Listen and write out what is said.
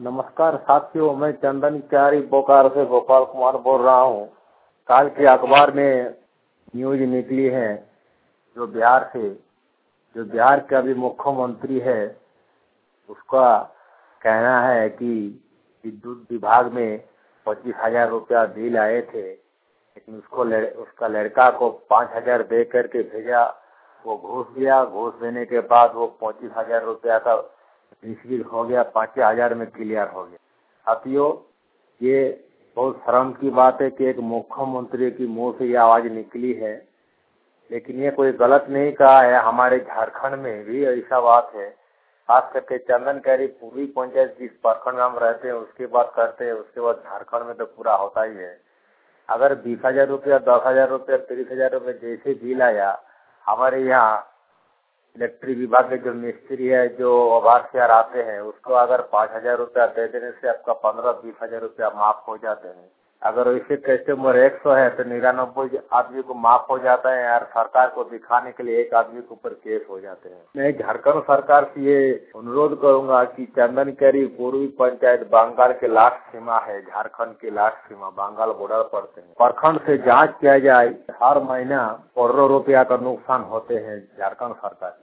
नमस्कार साथियों, मैं चंदन क्यारी बोकारो से गोपाल कुमार बोल रहा हूँ। काल के अखबार में न्यूज निकली है जो बिहार का अभी मुख्यमंत्री है, उसका कहना है कि विद्युत विभाग में 25,000 रुपया बिल आए थे, लेकिन उसका लड़का को 5,000 दे करके भेजा। वो घूस दिया, घूस देने के बाद वो 25,000 रुपया का रिसीव हो गया, 5,000 में क्लियर हो गया। साथियों, ये बहुत शर्म की बात है कि एक मुख्यमंत्री की मुंह से ये आवाज निकली है, लेकिन ये कोई गलत नहीं कहा है। हमारे झारखंड में भी ऐसा बात है, खास करके चंदन कैरी पूर्वी पंचायत जिस प्रखंड में हम रहते हैं उसकी बात करते हैं, उसके बाद झारखंड में तो पूरा होता ही है। अगर 20,000 रुपया, 10,000 रुपया, 30,000 रुपये जैसे बिल आया, हमारे यहाँ इलेक्ट्रिक विभाग के जो मिस्त्री है, जो ओवरसियर आते हैं, उसको अगर 5,000 रुपया दे देने से आपका 15-20,000 रुपया माफ हो जाते हैं। अगर वैसे कस्टमर 100 है तो 99 आदमी को माफ हो जाता है यार। सरकार को दिखाने के लिए एक आदमी के ऊपर केस हो जाते हैं। मैं झारखंड सरकार से ये अनुरोध करूंगा कि चंदन कैरी पूर्वी पंचायत बंगाल के लास्ट सीमा है, झारखंड की लास्ट सीमा, बंगाल बॉर्डर पड़ते हैं। प्रखंड से जांच किया जाए। हर महीना करोड़ों रुपया का नुकसान होते हैं झारखंड सरकार।